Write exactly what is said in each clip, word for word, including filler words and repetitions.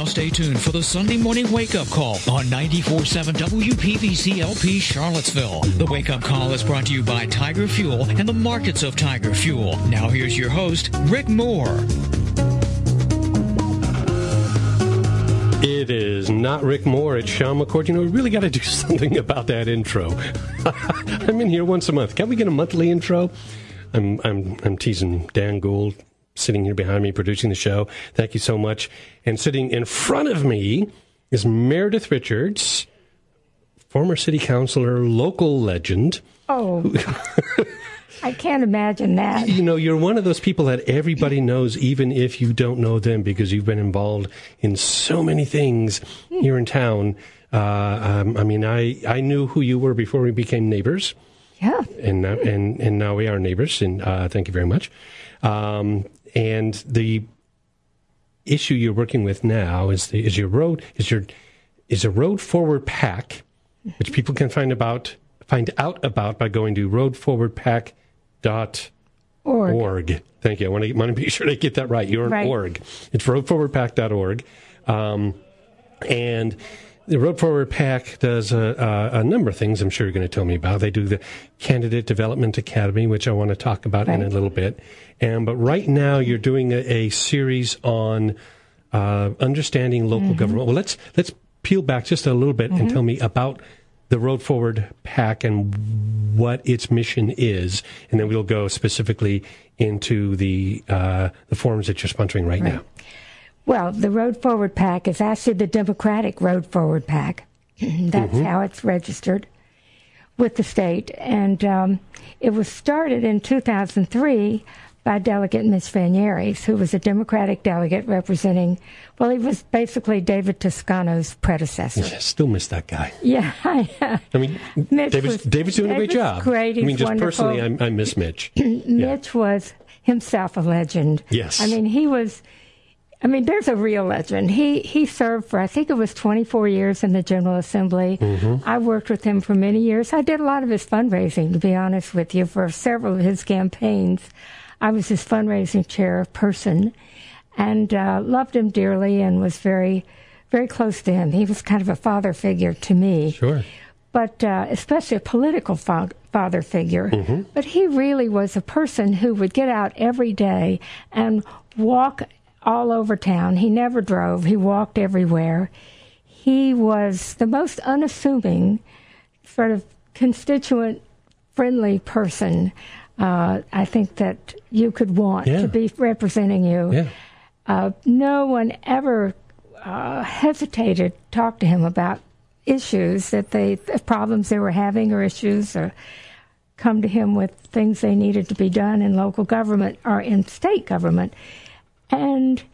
Now stay tuned for the Sunday morning wake-up call on ninety-four point seven W P V C L P Charlottesville. The wake-up call is brought to you by Tiger Fuel and the markets of Tiger Fuel. Now here's your host, Rick Moore. It is not Rick Moore, it's Sean McCord. You know, we really got to do something about that intro. I'm in here once a month. Can't we get a monthly intro? I'm I'm I'm teasing Dan Gould, sitting here behind me, producing the show. Thank you so much. And sitting in front of me is Meredith Richards, former city councilor, local legend. Oh, I can't imagine that. You know, you're one of those people that everybody knows, even if you don't know them, because you've been involved in so many things here in town. Uh, um, I mean, I, I knew who you were before we became neighbors. Yeah. And now, and, and now we are neighbors, and uh, thank you very much. Um, and the issue you're working with now is the, is your road is your is a Road Forward PAC, which people can find about find out about by going to road forward pac dot org. Thank you. I want to, want to be sure to get that right. You're an right. org. It's road forward pac dot org. Um, and the Road Forward PAC does a, a, a number of things I'm sure you're going to tell me about. They do the Candidate Development Academy, which I want to talk about right. in a little bit. And But right now you're doing a, a series on uh, understanding local mm-hmm. government. Well, let's let's peel back just a little bit mm-hmm. and tell me about the Road Forward PAC and what its mission is, and then we'll go specifically into the uh, the forums that you're sponsoring right, right now. Well, the Road Forward PAC is actually the Democratic Road Forward PAC. That's mm-hmm. how it's registered with the state, and um, it was started in two thousand three by Delegate Mitch Van Yeris, who was a Democratic delegate representing, well, he was basically David Toscano's predecessor. Yeah, still miss that guy. Yeah. I, I mean, David's, was, David's doing David's a great job. Great. He's I mean, just wonderful. personally, I, I miss Mitch. Mitch yeah. was himself a legend. Yes. I mean, he was, I mean, there's a real legend. He he served for, I think it was twenty-four years in the General Assembly. Mm-hmm. I worked with him for many years. I did a lot of his fundraising, to be honest with you, for several of his campaigns. I was his fundraising chair person, and uh, loved him dearly and was very, very close to him. He was kind of a father figure to me. Sure. But uh, especially a political fa- father figure. Mm-hmm. But he really was a person who would get out every day and walk all over town. He never drove. He walked everywhere. He was the most unassuming, sort of constituent-friendly person Uh, I think that you could want yeah. to be representing you. Yeah. Uh, no one ever uh, hesitated to talk to him about issues that they, problems they were having or issues, or come to him with things they needed to be done in local government or in state government. And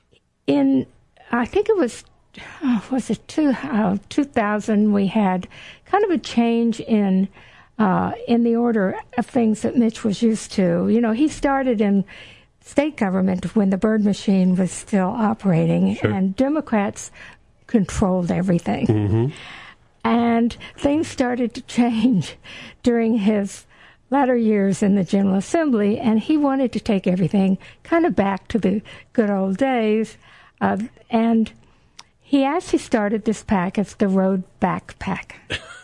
in, I think it was, oh, was it two, uh, two thousand, we had kind of a change in Uh, in the order of things that Mitch was used to. You know, he started in state government when the Byrd machine was still operating, sure. and Democrats controlled everything. Mm-hmm. And things started to change during his latter years in the General Assembly, and he wanted to take everything kind of back to the good old days. Uh, and he actually started this PAC as the Road Back PAC.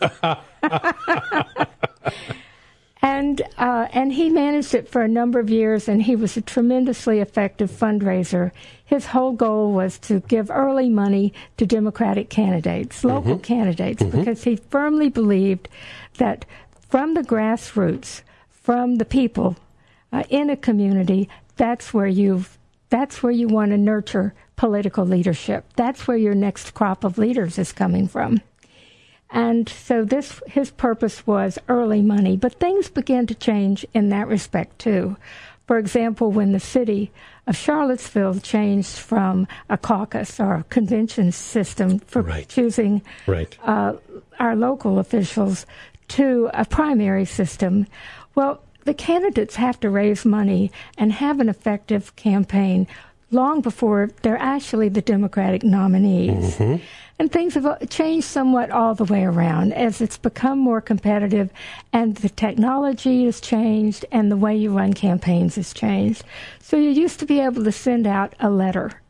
and uh, and he managed it for a number of years, and he was a tremendously effective fundraiser. His whole goal was to give early money to Democratic candidates, local mm-hmm. candidates, mm-hmm. because he firmly believed that from the grassroots, from the people uh, in a community, that's where you that's where you want to nurture political leadership. That's where your next crop of leaders is coming from. And so this, his purpose was early money, but things began to change in that respect too. For example, when the city of Charlottesville changed from a caucus or a convention system for right. choosing right. Uh, our local officials to a primary system, well, the candidates have to raise money and have an effective campaign long before they're actually the Democratic nominees. Mm-hmm. And things have changed somewhat all the way around as it's become more competitive, and the technology has changed and the way you run campaigns has changed. So you used to be able to send out a letter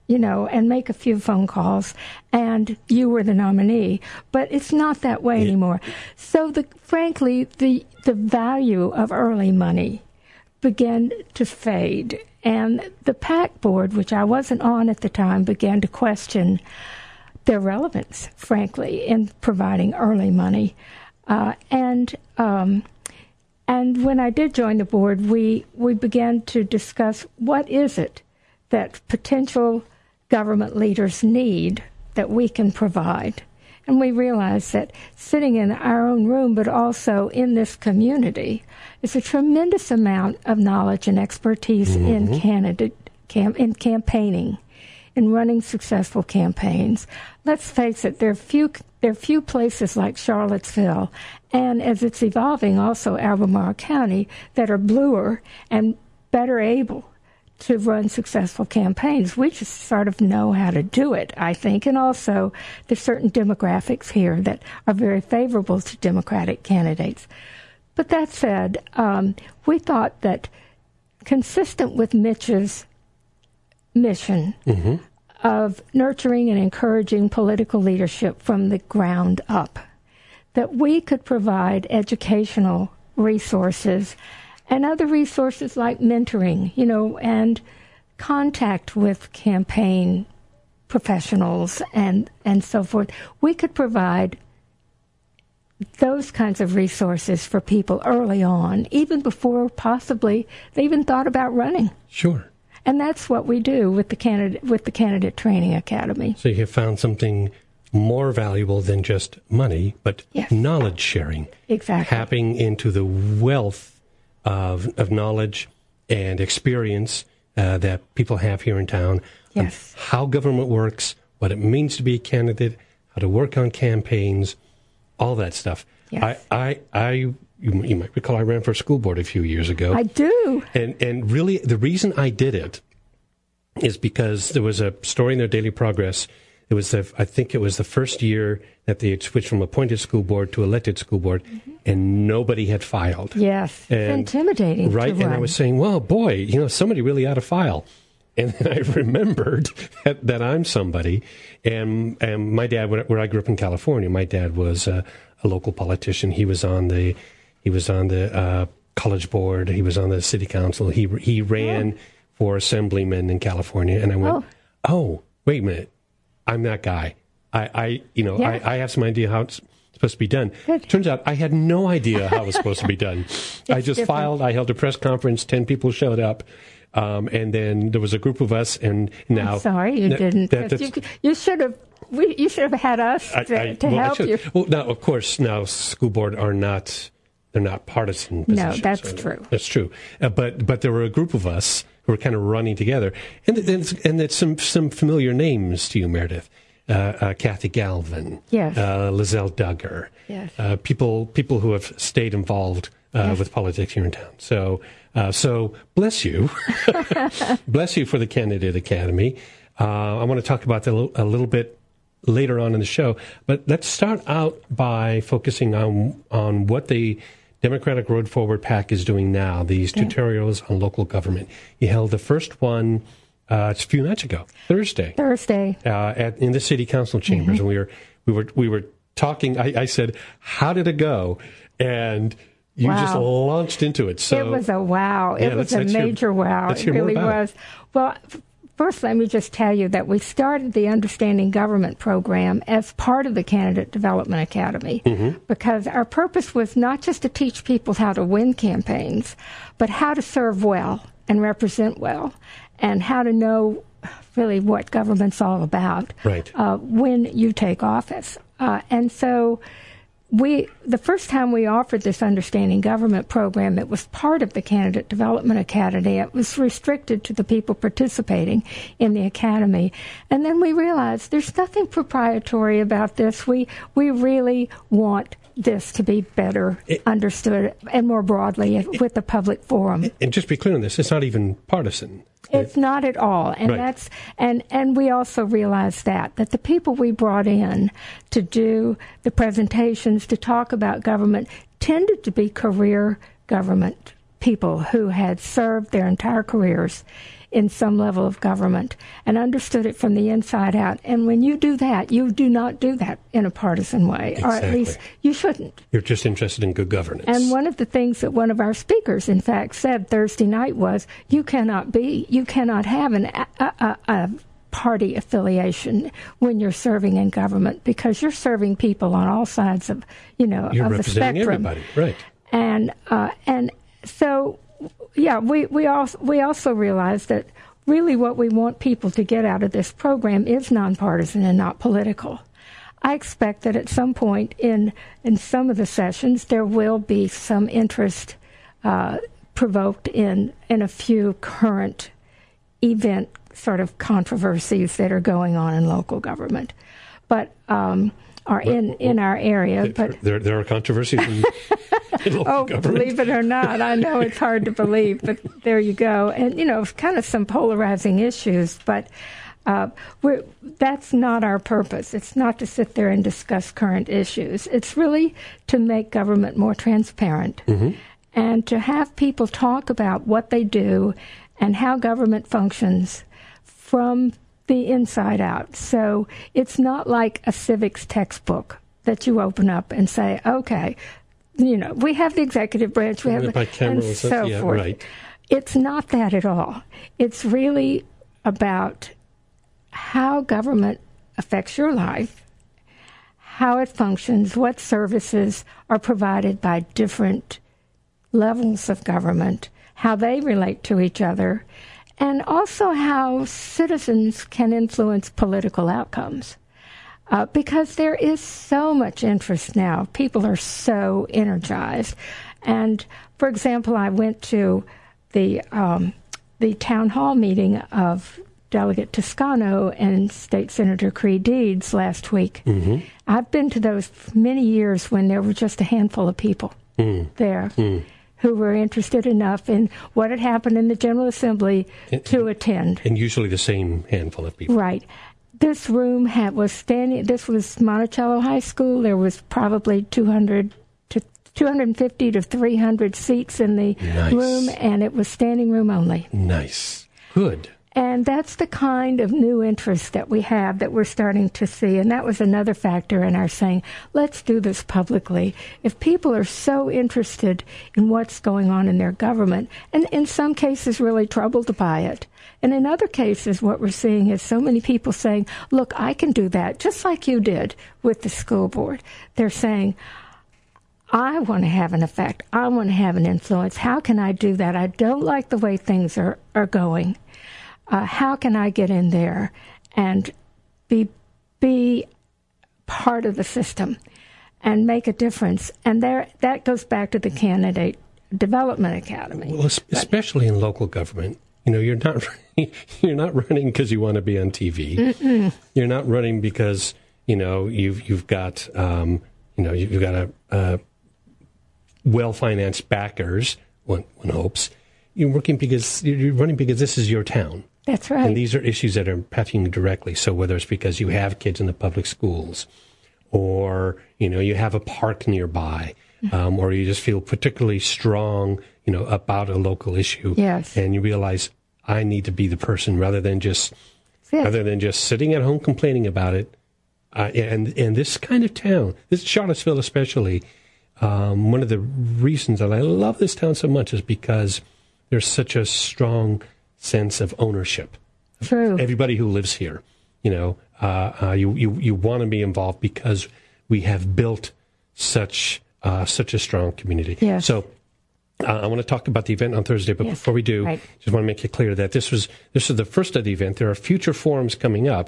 you know, and make a few phone calls, and you were the nominee. But it's not that way yeah. anymore. So, the, frankly, the the value of early money began to fade. And the PAC board, which I wasn't on at the time, began to question their relevance, frankly, in providing early money. Uh, and um, and when I did join the board, we, we began to discuss what is it that potential government leaders need that we can provide. And we realized that sitting in our own room, but also in this community, is a tremendous amount of knowledge and expertise mm-hmm. in candidate cam- in campaigning, in running successful campaigns. Let's face it, there are few there are few places like Charlottesville, and as it's evolving, also Albemarle County, that are bluer and better able to run successful campaigns. We just sort of know how to do it, I think. And also, there's certain demographics here that are very favorable to Democratic candidates. But that said, um, we thought that consistent with Mitch's mission mm-hmm. of nurturing and encouraging political leadership from the ground up, that we could provide educational resources and other resources like mentoring, you know, and contact with campaign professionals and, and so forth. We could provide those kinds of resources for people early on, even before possibly they even thought about running. Sure. And that's what we do with the candidate with the Candidate Training Academy. So you have found something more valuable than just money, but yes. knowledge sharing. Exactly. Tapping into the wealth of of knowledge and experience uh, that people have here in town. Yes. How government works, what it means to be a candidate, how to work on campaigns, all that stuff. Yes. I, I, I you, you might recall I ran for school board a few years ago. I do. And and really, the reason I did it is because there was a story in the Daily Progress. It was the, I think it was the first year that they had switched from appointed school board to elected school board, mm-hmm. and nobody had filed. Yes, and, intimidating. Right, to and run. I was saying, well, boy, you know, somebody really ought to file. And then I remembered that, that I'm somebody, and and my dad, where I grew up in California, my dad was a, a local politician. He was on the he was on the uh, college board. He was on the city council. He he ran oh. for assemblyman in California, and I went, oh, oh wait a minute. I'm that guy. I, I you know, yeah. I, I have some idea how it's supposed to be done. Good. Turns out I had no idea how it was supposed to be done. I just different. filed. I held a press conference. Ten people showed up. Um, and then there was a group of us, and now... I'm sorry you that, didn't. That, you, you should have we, you should have had us to, I, I, to well, help you. Well, now, of course, now school board are not... They're not partisan positions. No, that's so true. That's true. Uh, but but there were a group of us who were kind of running together. And and it's, and it's some, some familiar names to you, Meredith. Uh, uh, Kathy Galvin. Yes. Uh, Lizelle Duggar. Yes. Uh, people people who have stayed involved uh, yes. with politics here in town. So uh, so bless you. Bless you for the Candidate Academy. Uh, I want to talk about that a little bit later on in the show. But let's start out by focusing on on what the Democratic Road Forward PAC is doing now, these okay. tutorials on local government. You held the first one uh, a few nights ago, Thursday. Thursday. Uh, at, in the city council chambers. Mm-hmm. And we were we were we were talking. I, I said, "How did it go?" And you wow. just launched into it. So it was a wow. Yeah, it was let's, a let's major hear, wow. Let's it hear really more about was. It. Well, first, let me just tell you that we started the Understanding Government program as part of the Candidate Development Academy mm-hmm. because our purpose was not just to teach people how to win campaigns, but how to serve well and represent well, and how to know really what government's all about right. uh, when you take office. Uh, and so we, the first time we offered this Understanding Government program, it was part of the Candidate Development Academy. It was restricted to the people participating in the academy. And then we realized there's nothing proprietary about this. We we really want this to be better it, understood and more broadly it, with the public forum. And just be clear on this, it's not even partisan. It's not at all, and right. that's and and we also realized that that the people we brought in to do the presentations, to talk about government, tended to be career government people who had served their entire careers in some level of government and understood it from the inside out. And when you do that, you do not do that in a partisan way, exactly. or at least you shouldn't. You're just interested in good governance. And one of the things that one of our speakers, in fact, said Thursday night was, you cannot be, you cannot have an, a, a, a party affiliation when you're serving in government, because you're serving people on all sides of, you know, you're of the spectrum. Everybody, right? And uh, and so, yeah, we we also we also realize that really what we want people to get out of this program is nonpartisan and not political. I expect that at some point in in some of the sessions there will be some interest uh, provoked in in a few current event sort of controversies that are going on in local government, but um, are in, well, in our area. There, but there, there are controversies in, in local oh, government. Believe it or not, I know it's hard to believe, but there you go. And you know, kind of some polarizing issues, but uh, we're, that's not our purpose. It's not to sit there and discuss current issues. It's really to make government more transparent, mm-hmm. and to have people talk about what they do and how government functions from the inside out. So it's not like a civics textbook that you open up and say, okay, you know, we have the executive branch, we have the, and so yeah, forth. Right. It's not that at all. It's really about how government affects your life, how it functions, what services are provided by different levels of government, how they relate to each other, and also how citizens can influence political outcomes. Uh, because there is so much interest now. People are so energized. And, for example, I went to the um, the town hall meeting of Delegate Toscano and State Senator Creed Deeds last week. Mm-hmm. I've been to those many years when there were just a handful of people mm. there. Mm. who were interested enough in what had happened in the General Assembly and, to attend. And usually the same handful of people. Right. This room had, was standing, this was Monticello High School. There was probably two hundred to two hundred fifty to three hundred seats in the nice. room, and it was standing room only. Nice. Good. And that's the kind of new interest that we have that we're starting to see. And that was another factor in our saying, let's do this publicly. If people are so interested in what's going on in their government, and in some cases really troubled by it, and in other cases what we're seeing is so many people saying, look, I can do that, just like you did with the school board. They're saying, I want to have an effect. I want to have an influence. How can I do that? I don't like the way things are, are going. Uh, how can I get in there and be be part of the system and make a difference? And there, that goes back to the Candidate Development Academy. Well, especially in local government, you know, you're not you're not running because you want to be on T V. Mm-mm. You're not running because you know you've you've got um, you know you've got a, a well-financed backers. One, one hopes you're working because you're running because this is your town. That's right. And these are issues that are impacting you directly. So whether it's because you have kids in the public schools, or you know you have a park nearby, um, or you just feel particularly strong, you know, about a local issue, yes. and you realize I need to be the person rather than just yes. rather than just sitting at home complaining about it. Uh, and and this kind of town, this Charlottesville especially, um, one of the reasons that I love this town so much is because there's such a strong sense of ownership. True. Everybody who lives here, you know, uh, uh, you you you want to be involved because we have built such uh, such a strong community. Yes. So uh, I want to talk about the event on Thursday, but yes. before we do, right. just want to make it clear that this was this is the first of the event. There are future forums coming up,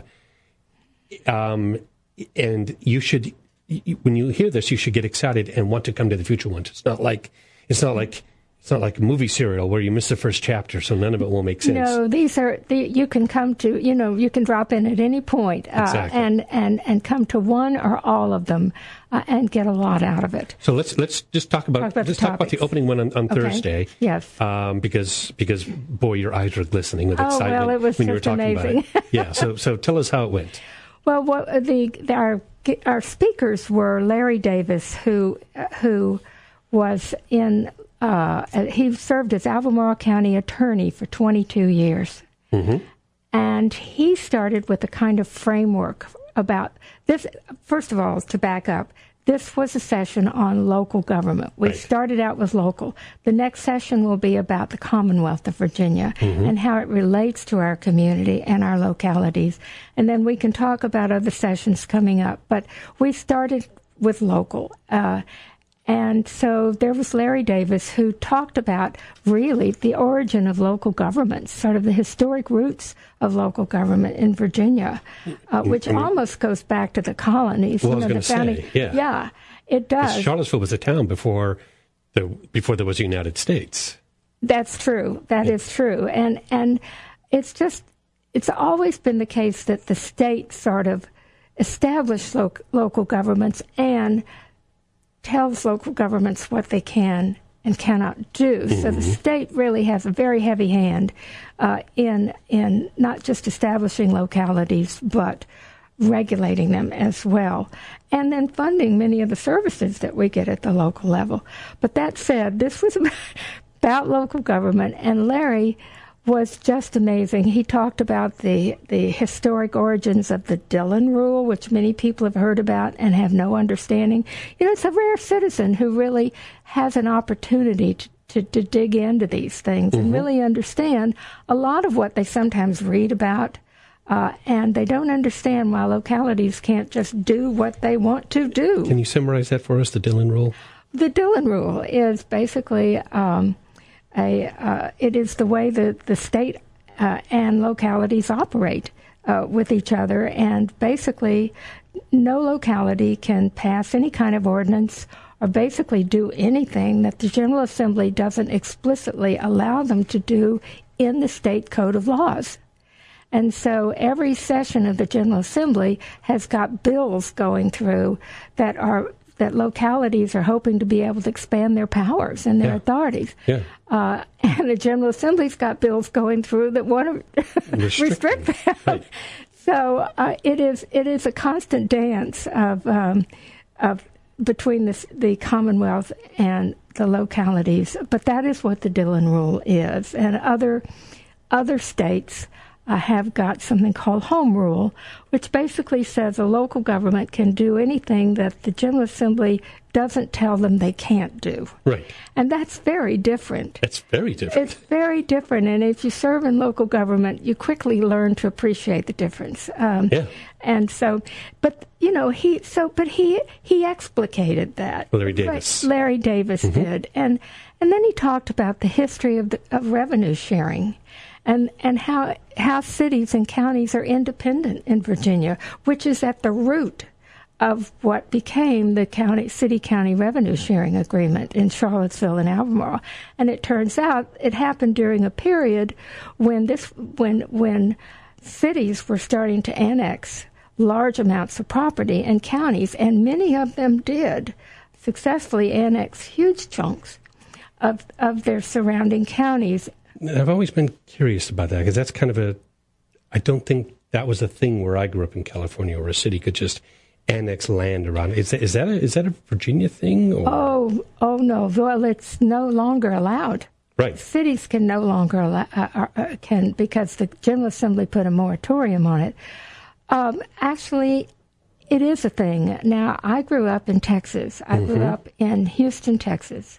um, and you should you, when you hear this, you should get excited and want to come to the future ones. It's not like it's not like. It's not like a movie serial where you miss the first chapter, so none of it will make sense. No, these are the, you can come to, you know, you can drop in at any point, uh, exactly. and, and, and come to one or all of them uh, and get a lot out of it. So let's let's just talk about, talk about let's the talk about the opening one on, on okay. Thursday. Yes. Um, because because boy, your eyes are glistening with oh, excitement well, it was when just you were talking amazing. about it. Yeah. So so tell us how it went. Well, what the, the our our speakers were Larry Davis, who uh, who was in. Uh, he served as Albemarle County attorney for twenty-two years. Mm-hmm. And he started with a kind of framework about this. First of all, to back up, this was a session on local government. We right. started out with local. The next session will be about the Commonwealth of Virginia mm-hmm. and how it relates to our community and our localities. And then we can talk about other sessions coming up. But we started with local. Uh, and so there was Larry Davis, who talked about really the origin of local government, sort of the historic roots of local government in Virginia, uh, which I mean, almost goes back to the colonies. Well, I was going to say, yeah. Yeah, it does. Charlottesville was a town before the before there was the United States. That's true. That yeah. is true. And and it's just, it's always been the case that the state sort of established lo- local governments and tells local governments what they can and cannot do. Mm-hmm. So the state really has a very heavy hand uh, in in not just establishing localities, but regulating them as well, and then funding many of the services that we get at the local level. But that said, this was about local government, and Larry was just amazing. He talked about the, the historic origins of the Dillon Rule, which many people have heard about and have no understanding. You know, it's a rare citizen who really has an opportunity to, to, to dig into these things mm-hmm. and really understand a lot of what they sometimes read about, uh, and they don't understand why localities can't just do what they want to do. Can you summarize that for us, the Dillon Rule? The Dillon Rule is basically... Um, A, uh, it is the way that the state uh, and localities operate uh, with each other, and basically no locality can pass any kind of ordinance or basically do anything that the General Assembly doesn't explicitly allow them to do in the state code of laws. And so every session of the General Assembly has got bills going through that are that localities are hoping to be able to expand their powers and their yeah. authorities. Yeah. Uh, and the General Assembly's got bills going through that want to restrict them. Right. So uh, it is it is a constant dance of um, of between the, the Commonwealth and the localities. But that is what the Dillon Rule is. And other other states Uh, have got something called Home Rule, which basically says a local government can do anything that the General Assembly doesn't tell them they can't do. Right. And that's very different. It's very different. It's very different. And if you serve in local government, you quickly learn to appreciate the difference. Um, yeah. And so, but, you know, he, so, but he, he explicated that. Larry Davis. Right, Larry Davis mm-hmm. did. And, and then he talked about the history of the, of revenue sharing. And and how how cities and counties are independent in Virginia, which is at the root of what became the county city-county revenue sharing agreement in Charlottesville and Albemarle. And it turns out it happened during a period when this when when cities were starting to annex large amounts of property, and counties, and many of them did successfully annex huge chunks of of their surrounding counties. I've always been curious about that, because that's kind of a, I don't think that was a thing where I grew up in California, where a city could just annex land around it. Is that, is that, a, is that a Virginia thing? Or? Oh, oh no. Well, it's no longer allowed. Right. Cities can no longer allow, uh, uh, can, because the General Assembly put a moratorium on it. Um, actually, it is a thing. Now, I grew up in Texas. I mm-hmm. grew up in Houston, Texas.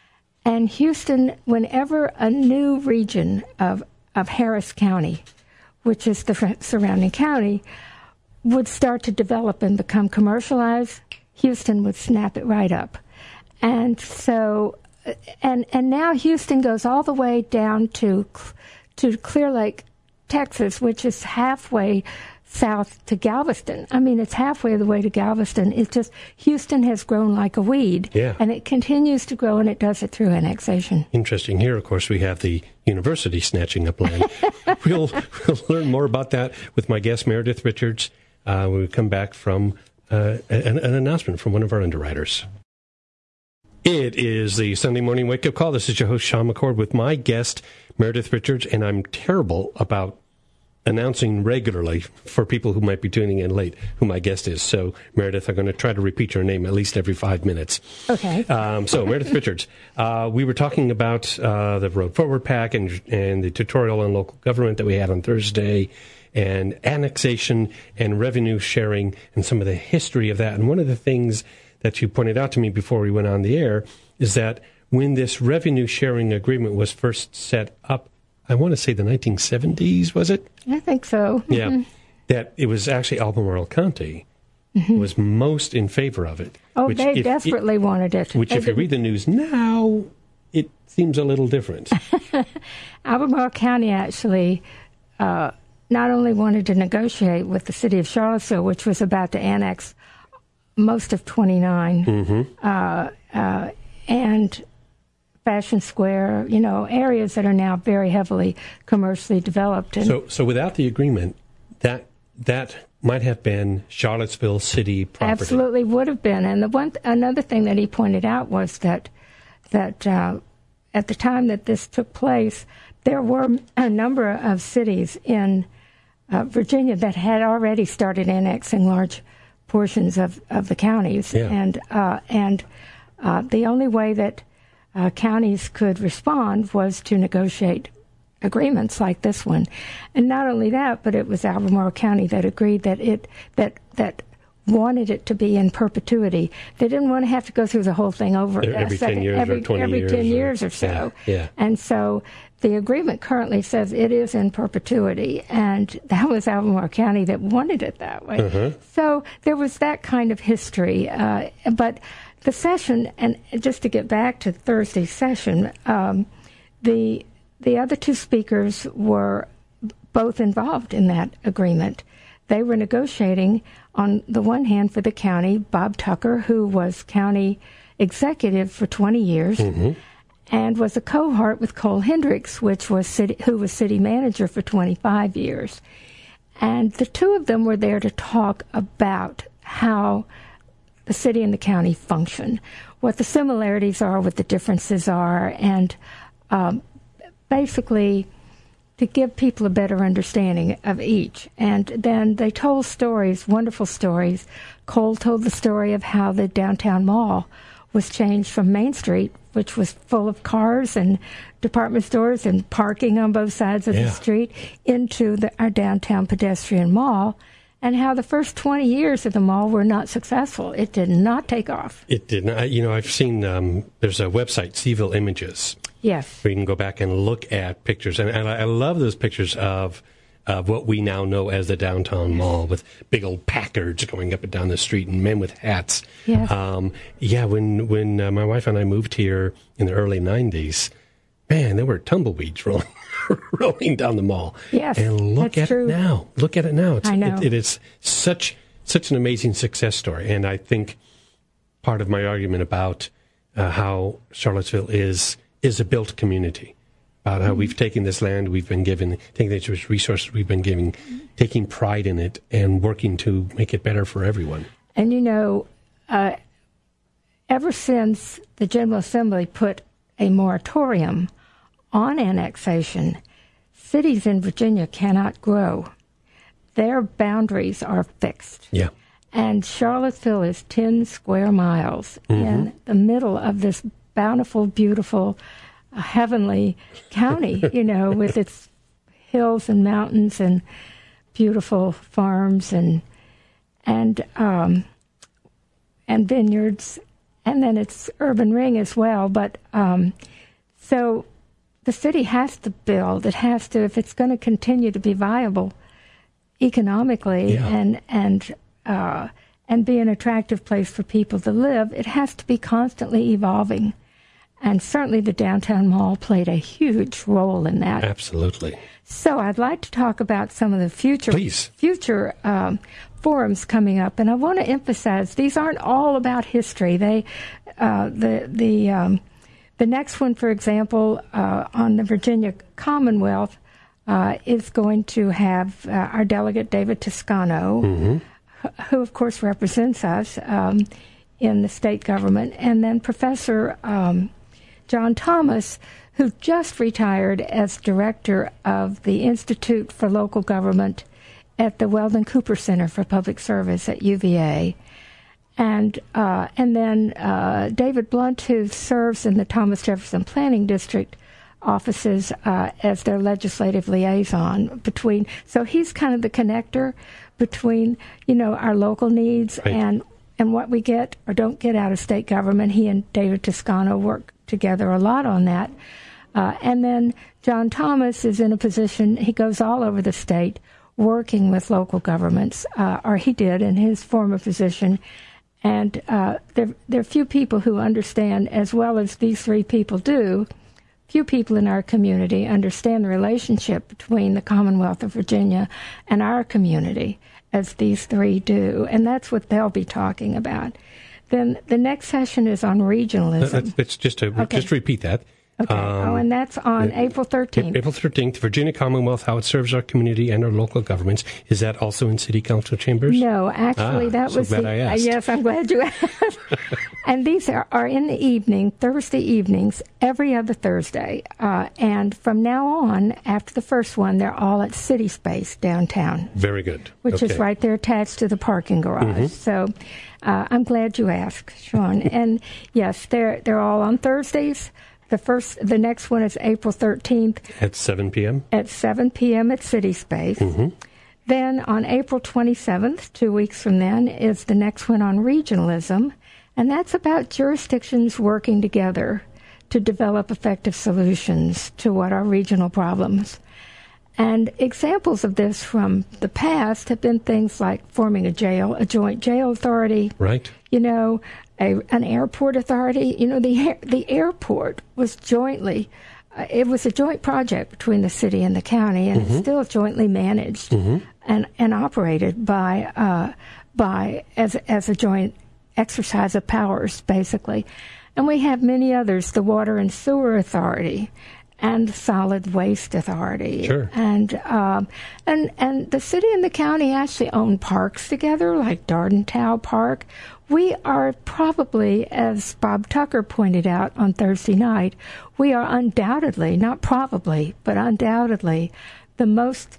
And Houston, whenever a new region of, of Harris County, which is the surrounding county, would start to develop and become commercialized, Houston would snap it right up. And so, and and now Houston goes all the way down to to Clear Lake, Texas, which is halfway south to Galveston. I mean, it's halfway the way to Galveston. It's just Houston has grown like a weed, yeah. and it continues to grow, and it does it through annexation. Interesting. Here, of course, we have the university snatching up land. we'll, we'll learn more about that with my guest, Meredith Richards, uh, when we come back from uh, an, an announcement from one of our underwriters. It is the Sunday Morning Wake-Up Call. This is your host, Sean McCord, with my guest, Meredith Richards, and I'm terrible about announcing regularly for people who might be tuning in late who my guest is. So, Meredith, I'm going to try to repeat your name at least every five minutes. Okay. Um, so, Meredith Richards, uh, we were talking about uh, the Road Forward PAC and, and the tutorial on local government that we had on Thursday, and annexation and revenue sharing and some of the history of that. And one of the things that you pointed out to me before we went on the air is that when this revenue sharing agreement was first set up, I want to say the nineteen seventies, was it? I think so. Yeah. Mm-hmm. That it was actually Albemarle County mm-hmm. was most in favor of it. Oh, which they if, desperately it, wanted it. Which, they if didn't. you read the news now, it seems a little different. Albemarle County actually uh, not only wanted to negotiate with the city of Charlottesville, which was about to annex most of twenty-nine, mm-hmm. uh, uh, and Fashion Square, you know, areas that are now very heavily commercially developed. And so, so without the agreement, that that might have been Charlottesville city property. Absolutely would have been. And the one th- another thing that he pointed out was that that uh, at the time that this took place, there were a number of cities in uh, Virginia that had already started annexing large portions of, of the counties, yeah. and uh, and uh, the only way that Uh, counties could respond was to negotiate agreements like this one. And not only that, but it was Albemarle County that agreed that it that that wanted it to be in perpetuity. They didn't want to have to go through the whole thing over every second, ten years every, or twenty every years ten or, years or so. Yeah, yeah. And so the agreement currently says it is in perpetuity, and that was Albemarle County that wanted it that way. Uh-huh. So there was that kind of history, uh, but. The session, and just to get back to Thursday's session, um, the the other two speakers were both involved in that agreement. They were negotiating, on the one hand, for the county, Bob Tucker, who was county executive for twenty years, mm-hmm. and was a cohort with Cole Hendricks, which was city, who was city manager for twenty-five years. And the two of them were there to talk about how the city and the county function, what the similarities are, what the differences are, and um, basically to give people a better understanding of each. And then they told stories, wonderful stories. Cole told the story of how the downtown mall was changed from Main Street, which was full of cars and department stores and parking on both sides of yeah. the street, into the, our downtown pedestrian mall. And how the first twenty years of the mall were not successful. It did not take off. It did not. You know, I've seen, um, there's a website, Seville Images. Yes. Where you can go back and look at pictures. And, and I love those pictures of, of what we now know as the downtown mall, with big old Packards going up and down the street and men with hats. Yes. Um, yeah, when, when uh, my wife and I moved here in the early nineties, man, there were tumbleweeds rolling. rolling down the mall. Yes, and look that's at true. it now. Look at it now. It's, I know. It, it is such such an amazing success story. And I think part of my argument about uh, how Charlottesville is is a built community, about how mm-hmm. we've taken this land we've been given, taking these resources we've been giving, taking pride in it, and working to make it better for everyone. And you know, uh, ever since the General Assembly put a moratorium on annexation, cities in Virginia cannot grow. Their boundaries are fixed. Yeah. And Charlottesville is ten square miles mm-hmm. in the middle of this bountiful, beautiful, uh, heavenly county, you know, with its hills and mountains and beautiful farms and and um, and vineyards, and then its urban ring as well. But um, so the city has to build. It has to, if it's going to continue to be viable economically yeah. and and uh, and be an attractive place for people to live, it has to be constantly evolving. And certainly the downtown mall played a huge role in that. Absolutely. So I'd like to talk about some of the future Please. future um, forums coming up, and I want to emphasize these aren't all about history. They uh, the the um, The next one, for example, uh, on the Virginia Commonwealth, uh, is going to have uh, our delegate, David Toscano, mm-hmm. who, of course, represents us um, in the state government, and then Professor um, John Thomas, who just retired as director of the Institute for Local Government at the Weldon Cooper Center for Public Service at U V A. And uh, and then uh, David Blunt, who serves in the Thomas Jefferson Planning District offices uh, as their legislative liaison between. So he's kind of the connector between, you know, our local needs right. and and what we get or don't get out of state government. He and David Toscano work together a lot on that. Uh, and then John Thomas is in a position, he goes all over the state working with local governments, uh, or he did in his former position. And uh, there, there are few people who understand, as well as these three people do, few people in our community understand the relationship between the Commonwealth of Virginia and our community as these three do. And that's what they'll be talking about. Then the next session is on regionalism. Let's, let's just, uh, okay. just repeat that. Okay. Um, oh, and that's on uh, April thirteenth. April thirteenth, Virginia Commonwealth, how it serves our community and our local governments. Is that also in city council chambers? No, actually, ah, that so was glad the. I asked. Uh, yes, I'm glad you asked. And these are, are in the evening, Thursday evenings, every other Thursday. Uh, and from now on, after the first one, they're all at City Space downtown. Very good. Which okay. is right there attached to the parking garage. Mm-hmm. So uh, I'm glad you asked, Sean. And yes, they're they're all on Thursdays. The first, the next one is April thirteenth. At seven p.m.? At seven p.m. at City Space. Mm-hmm. Then on April twenty-seventh, two weeks from then, is the next one on regionalism. And that's about jurisdictions working together to develop effective solutions to what are regional problems. And examples of this from the past have been things like forming a jail, a joint jail authority. Right. You know, a, an airport authority. You know, the the airport was jointly, uh, it was a joint project between the city and the county, and mm-hmm. it's still jointly managed mm-hmm. and, and operated by uh, by as as a joint exercise of powers, basically. And we have many others: the Water and Sewer Authority, and Solid Waste Authority. Sure. And um, and and the city and the county actually own parks together, like Dardentow Park. We are probably, as Bob Tucker pointed out on Thursday night, we are undoubtedly, not probably, but undoubtedly, the most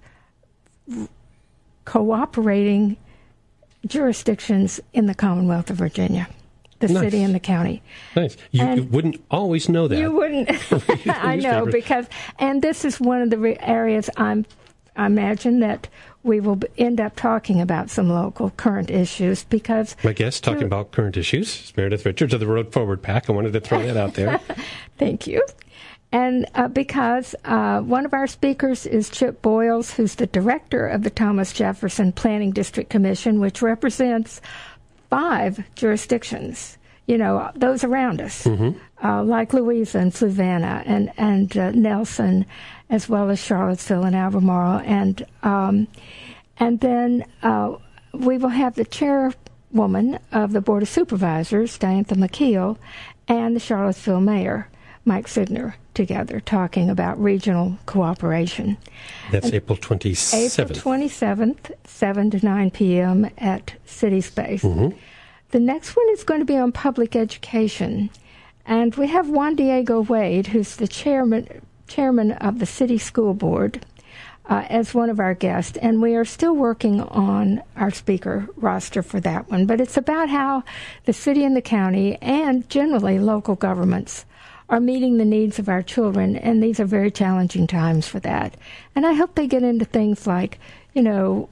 cooperating jurisdictions in the Commonwealth of Virginia. The nice. City and the county. Nice. You, you wouldn't always know that. You wouldn't. I know, because, and this is one of the re- areas I'm, I imagine that we will end up talking about some local current issues, because... My guest talking about current issues is Meredith Richards of the Road Forward PAC. I wanted to throw that out there. Thank you. And uh, because uh, one of our speakers is Chip Boyles, who's the director of the Thomas Jefferson Planning District Commission, which represents five jurisdictions, you know, those around us, mm-hmm. uh, like Louisa and Fluvanna and, and uh, Nelson, as well as Charlottesville and Albemarle. And, um, and then uh, we will have the chairwoman of the Board of Supervisors, Diantha McKeel, and the Charlottesville mayor, Mike Signer, together talking about regional cooperation. That's and April twenty-seventh. April twenty-seventh, seven to nine p.m. at City Space. Mm-hmm. The next one is going to be on public education. And we have Juan Diego Wade, who's the chairman, chairman of the City School Board, uh, as one of our guests. And we are still working on our speaker roster for that one. But it's about how the city and the county, and generally local governments, are meeting the needs of our children, and these are very challenging times for that. And I hope they get into things like, you know,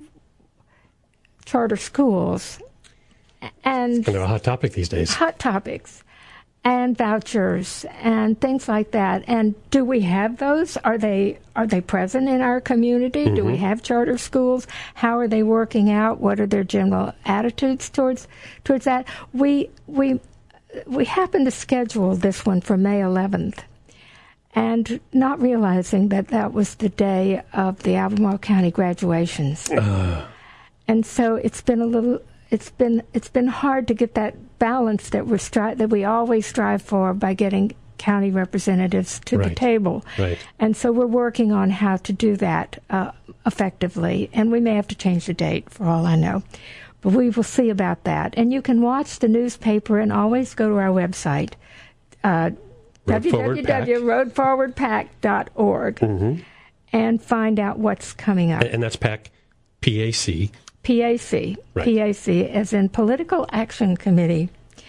charter schools, and kind of a hot topic these days. Hot topics, and vouchers, and things like that. And do we have those? Are they are they present in our community? Mm-hmm. Do we have charter schools? How are they working out? What are their general attitudes towards towards that? We we. We happened to schedule this one for May eleventh, and not realizing that that was the day of the Albemarle County graduations. Uh. And so it's been a little, it's been it's been hard to get that balance that we stri- that we always strive for by getting county representatives to right. the table. Right. And so we're working on how to do that uh, effectively, and we may have to change the date for all I know. But we will see about that. And you can watch the newspaper and always go to our website, uh, Road Forward Pack. w w w dot road forward pack dot org Mm-hmm. and find out what's coming up. And that's PAC, P A C. P A C. Right. P A C, as in Political Action Committee.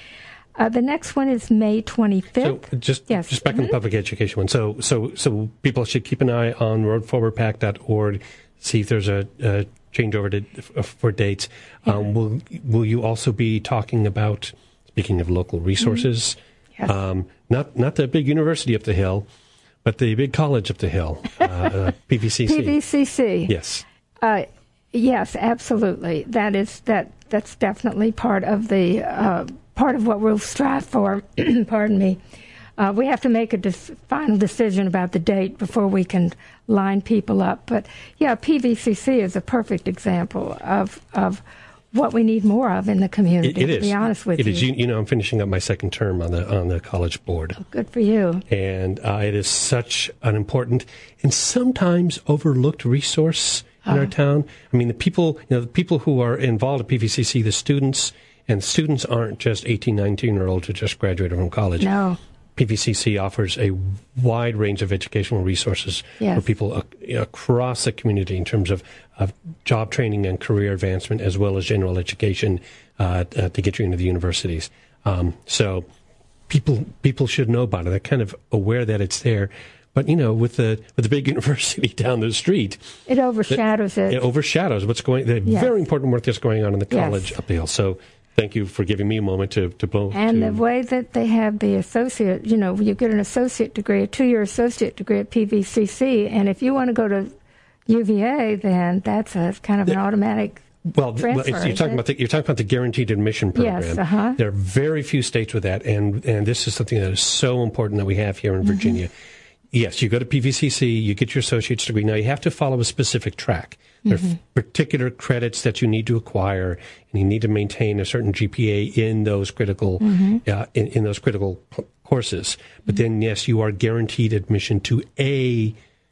Uh, the next one is May twenty-fifth. So just yes. just back mm-hmm. on the public education one. So so so people should keep an eye on road forward pack dot org, see if there's a, a changeover to, for dates. Yeah. Um, will will you also be talking about, speaking of local resources, mm-hmm. yes. um, not not the big university up the hill, but the big college up the hill, uh, uh, P V C C. P V C C. Yes. Uh, yes, absolutely. That is that. That's definitely part of the uh, part of what we'll strive for. Pardon me. Uh, we have to make a dis- final decision about the date before we can line people up. But yeah, P V C C is a perfect example of of what we need more of in the community. It, it to is. be honest with it you, is. You, you know, I'm finishing up my second term on the on the college board. Oh, good for you. And uh, it is such an important and sometimes overlooked resource in uh-huh. our town. I mean, the people, you know, the people who are involved at P V C C, the students, and students aren't just eighteen, nineteen-year-olds who just graduated from college. No. P V C C offers a wide range of educational resources yes. for people uh, across the community in terms of, of job training and career advancement, as well as general education uh, uh, to get you into the universities. Um, so people people should know about it. They're kind of aware that it's there. But, you know, with the with the big university down the street, it overshadows it. It, it overshadows what's going. The yes. very important work that's going on in the college yes. up the hill. So, thank you for giving me a moment to to blow. And to, the way that they have the associate, you know, you get an associate degree, a two-year associate degree at P V C C, and if you want to go to U V A, then that's a kind of an automatic. Well, transfer, well you're talking about the, you're talking about the guaranteed admission program. Yes, uh-huh. There are very few states with that, and and this is something that is so important that we have here in mm-hmm. Virginia. Yes, you go to P V C C, you get your associate's degree. Now, you have to follow a specific track. There mm-hmm. are particular credits that you need to acquire, and you need to maintain a certain G P A in those critical mm-hmm. uh, in, in those critical courses. But mm-hmm. then, yes, you are guaranteed admission to a,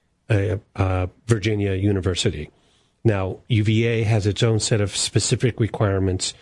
a, a Virginia university. Now, U V A has its own set of specific requirements.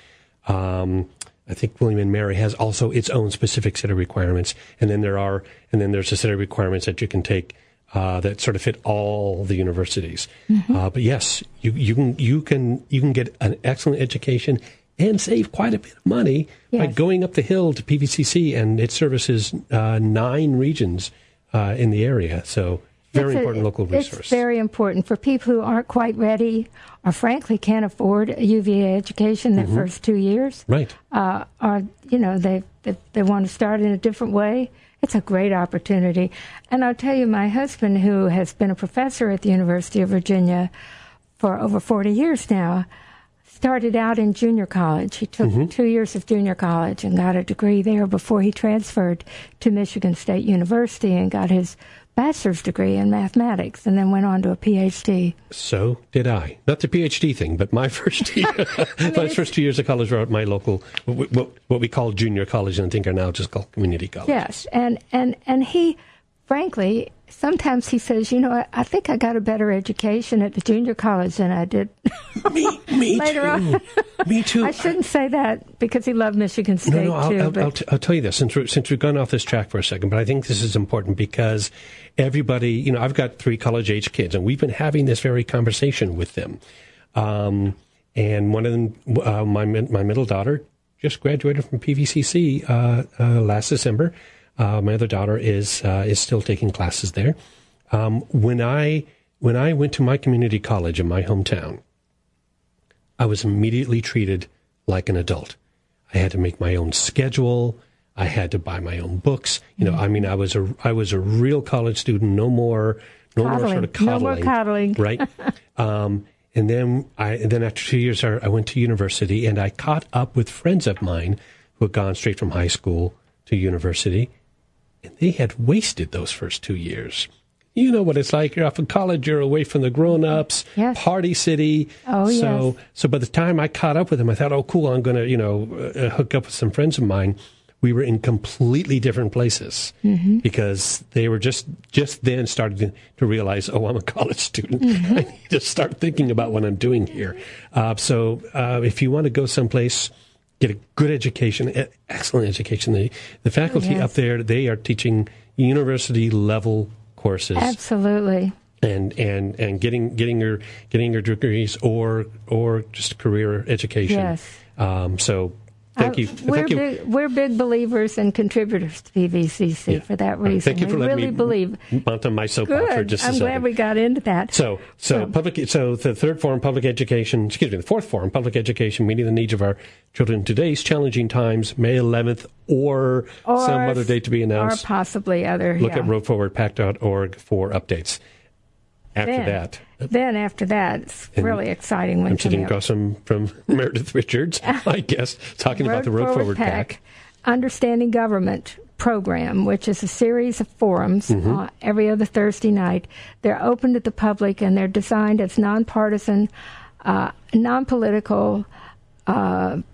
Um, I think William and Mary has also its own specific set of requirements, and then there are, and then there's a set of requirements that you can take uh, that sort of fit all the universities. Mm-hmm. Uh, but yes, you you can you can you can get an excellent education and save quite a bit of money yes. by going up the hill to P V C C, and it services uh, nine regions uh, in the area. So. Very it's important a, local resource. It's very important for people who aren't quite ready or frankly can't afford a U V A education their mm-hmm. first two years. Right. Uh, or, you know, they, they they want to start in a different way. It's a great opportunity. And I'll tell you, my husband, who has been a professor at the University of Virginia for over forty years now, started out in junior college. He took mm-hmm. two years of junior college and got a degree there before he transferred to Michigan State University and got his bachelor's degree in mathematics, and then went on to a P H D. So did I. Not the P H D thing, but my first year, I mean, my first two years of college were at my local, what, what we call junior college, and I think are now just called community college. Yes, and and and he, frankly, sometimes he says, you know, I, I think I got a better education at the junior college than I did me, me later too. on. Me too. I shouldn't say that because he loved Michigan State no, no, I'll, too. I'll, but I'll, t- I'll tell you this, since, we're, since we've gone off this track for a second, but I think this is important because everybody, you know, I've got three college-age kids, and we've been having this very conversation with them. Um, and one of them, uh, my my middle daughter, just graduated from P V C C uh, uh, last December. Uh, my other daughter is uh, is still taking classes there. Um, when I when I went to my community college in my hometown, I was immediately treated like an adult. I had to make my own schedule. I had to buy my own books. You know, mm-hmm. I mean, I was a I was a real college student. No more, no coddling. more sort of coddling. No more coddling, right? um, and then I and then after two years, I, I went to university, and I caught up with friends of mine who had gone straight from high school to university, and they had wasted those first two years. You know what it's like. You're off in college. You're away from the grown-ups. Yes. Party city. Oh, so, yes. So by the time I caught up with them, I thought, oh, cool, I'm going to, you know, uh, hook up with some friends of mine. We were in completely different places mm-hmm. because they were just just then starting to realize, oh, I'm a college student. Mm-hmm. I need to start thinking about what I'm doing here. Uh, so uh, if you want to go someplace, get a good education, excellent education. The, the faculty oh, yes. up there, they are teaching university level courses. Absolutely. And, and, and getting getting your getting your degrees or or just career education. Yes. Um, so thank you. Uh, we're thank you. big, we're big believers and contributors to P V C C Yeah. for that reason. Thank you for we letting really me believe. mount on my soapbox for Good. just a I'm second. glad we got into that. So, so So- public. So the third forum, public education. Excuse me, the fourth forum, public education, meeting the needs of our children in today's challenging times. May eleventh, or, Or some other date to be announced. Or possibly other. Look yeah. at road forward pac dot org for updates. After then, that, Then after that, it's And really exciting when I'm sitting coming up. across from, from Meredith Richards, I guess, talking about the Road Forward Pack. Understanding Government program, which is a series of forums Mm-hmm. uh, every other Thursday night. They're open to the public, and they're designed as nonpartisan, uh, non-political uh,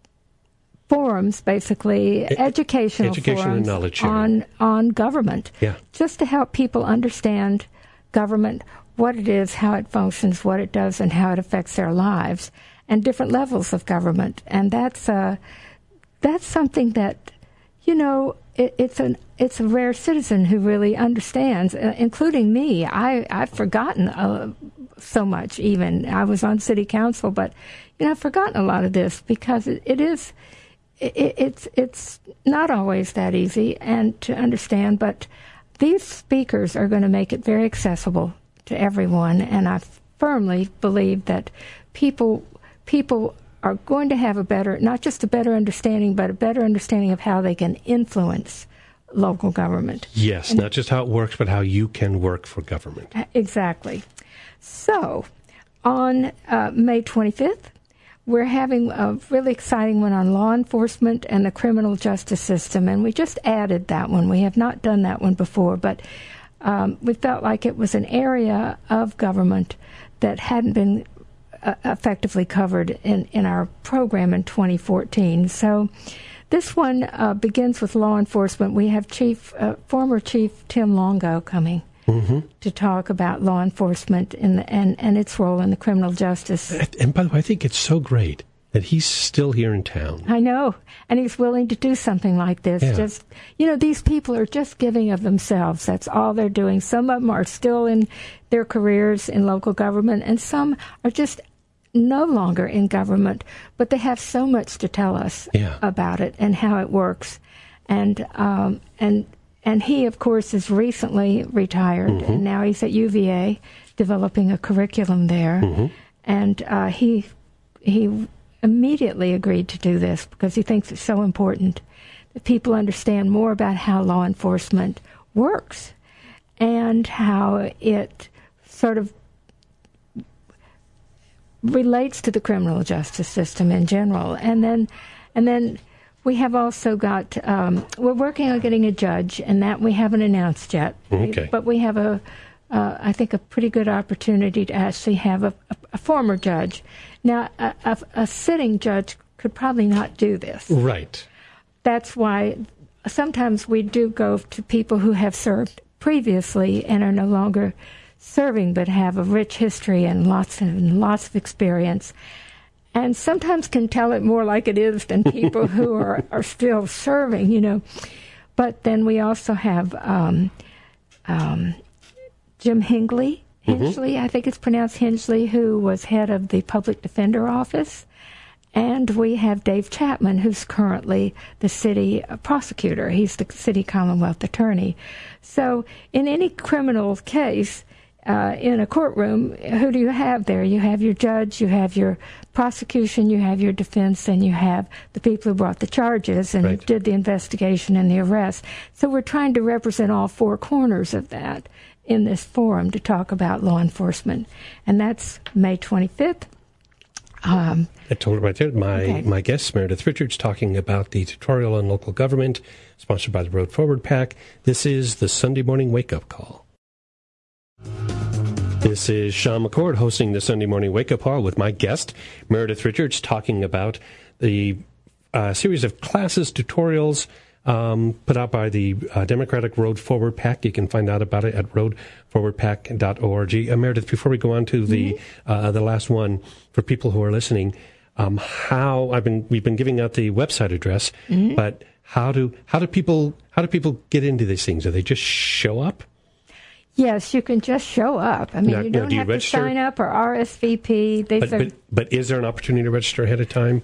forums, basically educational education and forums knowledge sharing. on on government, Yeah. just to help people understand government, what it is, how it functions, what it does, and how it affects their lives, and different levels of government. And that's uh, that's something that, you know, it, it's an it's a rare citizen who really understands, uh, including me. I I've forgotten uh, so much. Even I was on city council, but you know, I've forgotten a lot of this because it, it is. It, it's it's not always that easy and to understand, but these speakers are going to make it very accessible to everyone, and I firmly believe that people people are going to have a better, not just a better understanding, but a better understanding of how they can influence local government. Yes, And- not just how it works, but how you can work for government. Exactly. So, on uh, May twenty-fifth, we're having a really exciting one on law enforcement and the criminal justice system, and we just added that one. We have not done that one before, but um, we felt like it was an area of government that hadn't been uh, effectively covered in, in our program in twenty fourteen. So this one uh, begins with law enforcement. We have Chief, uh, former Chief Tim Longo coming Mm-hmm. to talk about law enforcement in the, and, and its role in the criminal justice. And by the way, I think it's so great that he's still here in town. I know, and he's willing to do something like this. Yeah. Just, you know, these people are just giving of themselves. That's all they're doing. Some of them are still in their careers in local government, and some are just no longer in government, but they have so much to tell us Yeah. about it and how it works. And um, and and he, of course, is recently retired, Mm-hmm. and now he's at U V A developing a curriculum there. Mm-hmm. And uh, he he immediately agreed to do this because he thinks it's so important that people understand more about how law enforcement works and how it sort of relates to the criminal justice system in general. And then, and then we have also got, um, we're working on getting a judge, and that we haven't announced yet. Okay. But we have a, uh, I think, a pretty good opportunity to actually have a, a, a former judge. Now, a, a, a sitting judge could probably not do this. Right. That's why sometimes we do go to people who have served previously and are no longer serving, but have a rich history and lots and lots of experience, and sometimes can tell it more like it is than people who are, are still serving, you know. But then we also have um, um, Jim Hingley, Hingley, mm-hmm. I think it's pronounced Hingley, who was head of the Public Defender Office. And we have Dave Chapman, who's currently the city prosecutor. He's the city Commonwealth attorney. So in any criminal case, uh, in a courtroom, who do you have there? You have your judge, you have your prosecution, you have your defense, and you have the people who brought the charges and Right. did the investigation and the arrest. So we're trying to represent all four corners of that in this forum to talk about law enforcement. And that's May twenty-fifth. Um, I told her right there, my, Okay. my guest, Meredith Richards, talking about the tutorial on local government, sponsored by the Road Forward Pack. This is the Sunday Morning Wake-Up Call. This is Sean McCord hosting the Sunday Morning Wake-Up Call with my guest, Meredith Richards, talking about the uh, series of classes, tutorials, um, put out by the uh, Democratic Road Forward Pack. You can find out about it at road forward pack dot org. Uh, Meredith, before we go on to the mm-hmm. uh, the last one, for people who are listening, um, how I've been we've been giving out the website address, mm-hmm. but how do how do people how do people get into these things? Do they just show up? Yes, you can just show up. I mean, Now- you now don't do you have register? to sign up or R S V P. These But, are, but but is there an opportunity to register ahead of time?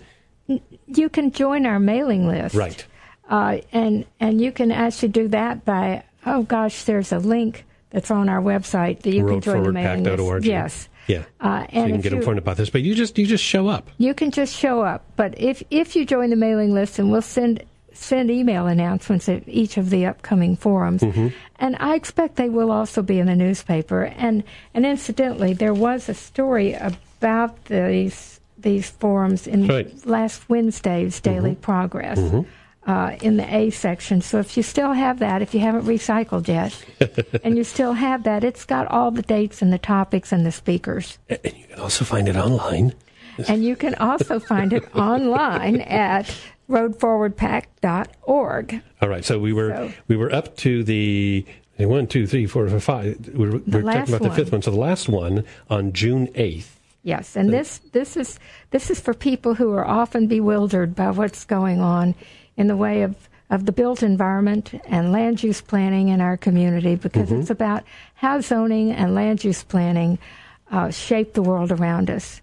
you can join our mailing list. Right. Uh, and and you can actually do that by, oh gosh, there's a link that's on our website that you can join the mailing road forward pack dot org. list. Yes. Yeah. Uh, So and you can if get you- informed about this, but you just you just show up. You can just show up. But if if you join the mailing list, and we'll send send email announcements at each of the upcoming forums, Mm-hmm. and I expect they will also be in the newspaper. And and incidentally, there was a story about these these forums in Right. last Wednesday's Daily Progress. Uh, in the A section. So if you still have that, if you haven't recycled yet, and you still have that, it's got all the dates and the topics and the speakers. And you can also find it online. And you can also find it online at road forward pack dot org. All right. So we were So- we were up to the one, two, three, four, five. We were, we were last talking about the one. fifth one. So the last one on June eighth. Yes, and this this is this is for people who are often bewildered by what's going on in the way of, of the built environment and land use planning in our community, because Mm-hmm. it's about how zoning and land use planning uh, shape the world around us.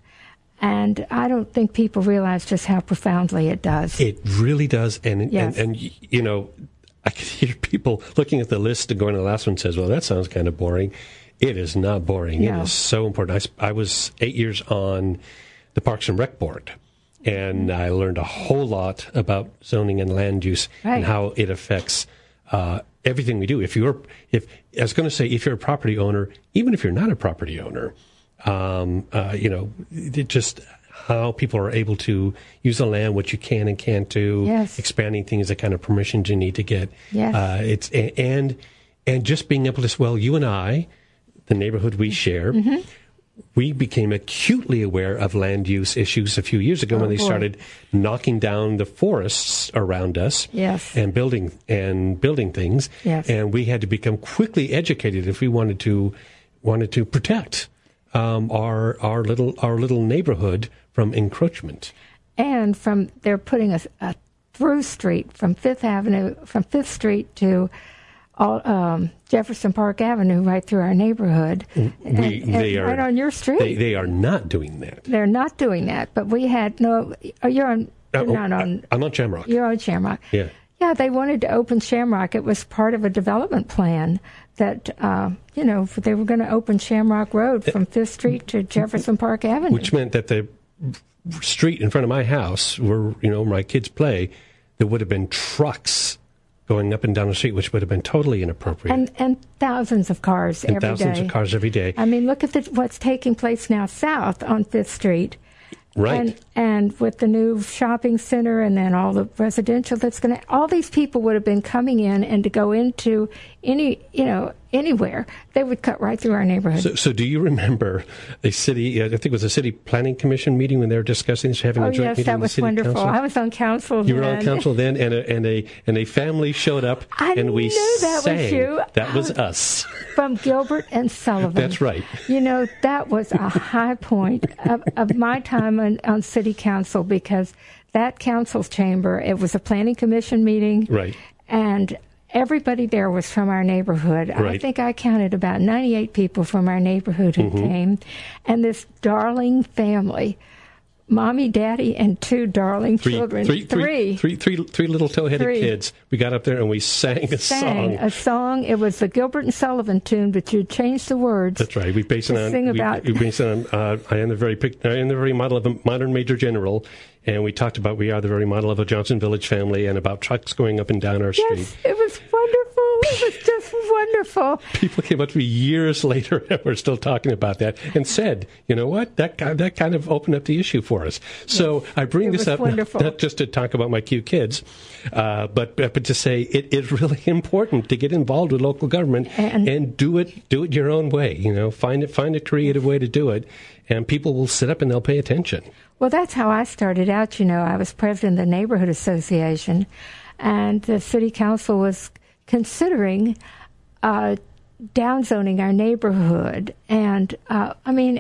And I don't think people realize just how profoundly it does. It really does, and Yes. and, and you know, I could hear people looking at the list and going to the last one and says, "Well, that sounds kind of boring." It is not boring. No. It is so important. I, s- I was eight years on the Parks and Rec Board, and I learned a whole lot about zoning and land use Right. and how it affects uh, everything we do. If you're, if I was going to say, if you're a property owner, even if you're not a property owner, um, uh, you know, it just how people are able to use the land, what you can and can't do, Yes. expanding things, the kind of permissions you need to get. Yes. Uh, it's a- and and just being able to, well, you and I, the neighborhood we share, Mm-hmm. we became acutely aware of land use issues a few years ago Oh, when they boy. started knocking down the forests around us Yes. and building and building things. Yes. And we had to become quickly educated if we wanted to wanted to protect um, our our little our little neighborhood from encroachment. And from they're putting a, a through street from Fifth Avenue, from Fifth Street to all, um, Jefferson Park Avenue, right through our neighborhood, We, and, they and are right on your street. They, they are not doing that. They're not doing that, but we had no. Oh, you're on. You're Uh, not I- on. I'm on Shamrock. You're on Shamrock. Yeah. Yeah, they wanted to open Shamrock. It was part of a development plan that, uh, you know, they were going to open Shamrock Road from Fifth Street to Jefferson Park Avenue. Which meant that the street in front of my house, where you know my kids play, there would have been trucks going up and down the street, which would have been totally inappropriate. and and thousands of cars And every thousands day. of cars every day. I mean, look at the, what's taking place now south on Fifth Street. Right. And and with the new shopping center and then all the residential that's going to, all these people would have been coming in, and to go into any, you know, anywhere, they would cut right through our neighborhood. So, so do you remember a city, I think it was a city planning commission meeting when they were discussing this, having oh, a joint yes, meeting that with was the city wonderful. council? I was on council You were then. on council then, and a, and a, and a family showed up, I and we knew that sang. was you. That was us. From Gilbert and Sullivan. That's right. You know, that was a high point of, of my time on, on city council, because that council chamber, it was a planning commission meeting. Right. And everybody there was from our neighborhood. I Right. think I counted about ninety-eight people from our neighborhood who Mm-hmm. came. And this darling family, mommy, daddy, and two darling Three, children. three, three, three, three, three little toe-headed Three. kids. We got up there and we sang a sang song. a song. It was the Gilbert and Sullivan tune, but you changed the words. That's right. We based it to on. sing we, about- we based it on. Uh, I am the very. pic- I am the very model of a modern major general, and we talked about we are the very model of a Johnson Village family, and about trucks going up and down our street. Yes, it was wonderful. It was just wonderful. People came up to me years later and we're still talking about that, and said, "You know what? That kind that kind of opened up the issue for us." So I bring It this was up not, wonderful. not just to talk about my cute kids, uh, but but to say it is really important to get involved with local government And- and do it do it your own way. You know, find it find a creative way to do it, and people will sit up and they'll pay attention. Well, that's how I started out. You know, I was president of the Neighborhood Association, and the city council was considering uh, downzoning our neighborhood. And, uh, I mean, as